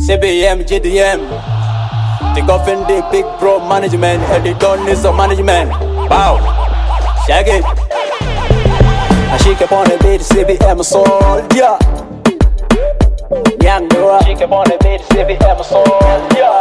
CBM, GDM. The coffin, the big bro management, and the don is the management. Wow, shag it. I shake up on the beat, CBM soldier. Young girl, shake up on the beat, CBM soldier.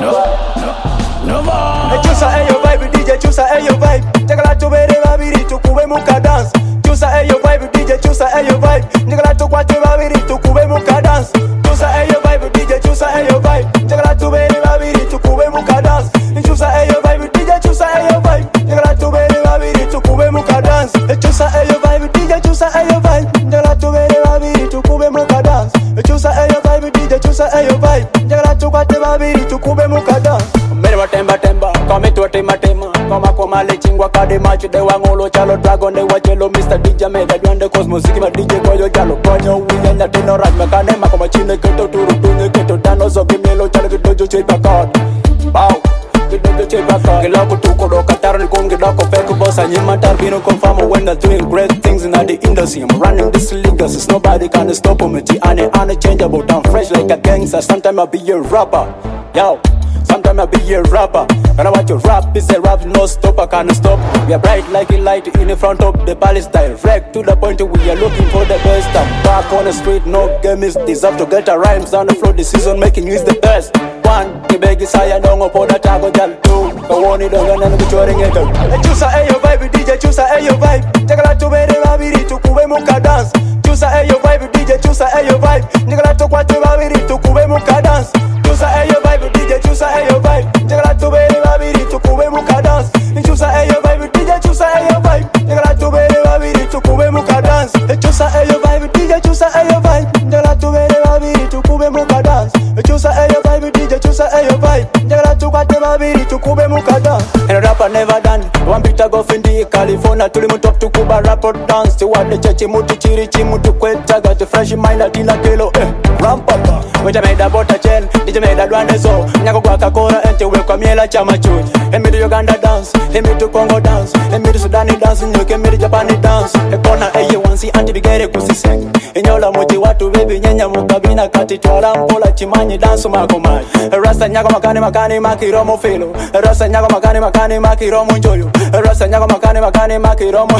No more. Chusa ayo vibe, DJ Chusa ayo vibe. Jagala to bere babiri to kube muka dance. Chusa ayo vibe, DJ Chusa ayo vibe. Jagala to kwate babiri to kube muka dance. Chusa ayo vibe, DJ Chusa ayo vibe. Jagala to bere babiri to kube muka dance. Chusa ayo vibe, DJ Chusa ayo vibe. Jagala to bere babiri to kube muka dance. Chusa ayo vibe, DJ Chusa ayo vibe. Jagala to bere babiri to kube muka dance. Chusa ayo vibe, DJ Chusa ayo vibe. Jagala to kwate babiri to kube muka dance. Temba temba, come to tema tema. Kama kwa male chingwa kade macho de wangolo chalo dragon de wachelo Mr. DJ mega duande cosmos ma DJ koyo jalo konyo wiyanya teno raj makane makoma chine keto turu tunye keto dano so kimelo chalo kidojo chepa card. Wow, kidojo chepa card. Kiloko tuko do kataro ni kongi doko fake boss anyima tarbino confirm when they're doing great things in the industry. I'm running this legacy, so nobody can stop me. Unchangeable, I'm fresh like a gangster. Sometimes I'll be a rapper, yo. Sometimes I be a rapper. When I want to rap, it's a rap, no stop, I can't stop. We are bright like a light in the front of the palace, direct to the point we are looking for the best. I'm back on the street, no game is deserve to get a rhymes on the floor. The season making you is the best. One, the beg is higher, don't go for the taco jal. Two, I want it on and I'm touring it. Chusa ayo vibe, DJ Chusa ayo vibe. Jagala to bere babiri to kube muka dance. Chusa ayo vibe, DJ Chusa ayo vibe. Jagala to kwate babiri to kube muka dance. Chusa ayo vibe, DJ Chusa ayo vibe. Jagala to bere babiri to kube muka dance. Chusa ayo vibe, DJ Chusa ayo vibe. Jagala to bere babiri to kube muka dance. Chusa ayo vibe, DJ Chusa ayo vibe. Jagala to bere babiri to kube muka dance. Chusa ayo vibe, DJ Chusa ayo vibe. Jagala to kwate babiri to kube muka dance. And rapper never done. One beat I go findi California tuli mutop to kuba rapper dance. To what the chechi mutu chiri chimutu kweta got the fresh mind atina kilo. Rampapa. When I made a butter chain, did you make that one so? Nyago guaka kora ente welcome yela chama chuj. Let me do Uganda dance, let me do Congo dance, let me do Sudani dance, and you can me do Japanese dance. A corner A1C anti-bigere kusi sek. Inyola muti watu baby nyenya mukabina kati twala mpola chimanyi dance makomai. Rasta nyago makani makiromo filo. Rasta nyago makani makiromo njoyo. Rasta nyago makani makiromo.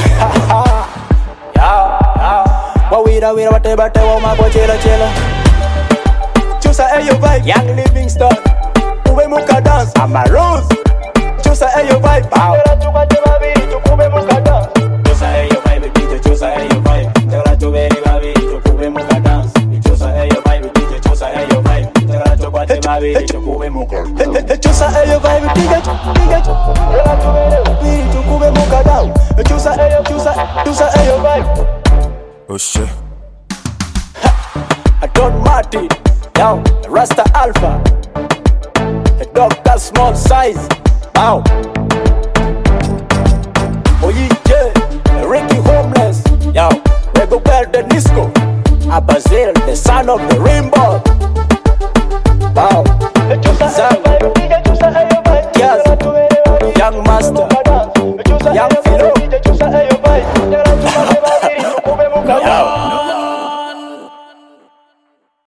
Wawira wateba tewa mako chela. Chusa ayo vibe, Young Livingstone. Kube muka dance, I'm a rose. Chusa ayo vibe, jagala to kwate babiri to kube muka dance. Chusa ayo vibe, DJ Chusa ayo vibe. Jagala to bere babiri to kube muka dance. Chusa ayo vibe, DJ Chusa ayo vibe. Jagala to kwate babiri to kube muka dance. Chusa ayo vibe, DJ jagala to bere babiri to kube muka dance. Chusa ayo vibe. Oh shit. I don't Marty. Yo, Rasta Alpha, a Dr. Small Size, wow. Oye, Ricky Homeless, yo, Rego Bear the Nisco, Abazil, the son of the rainbow.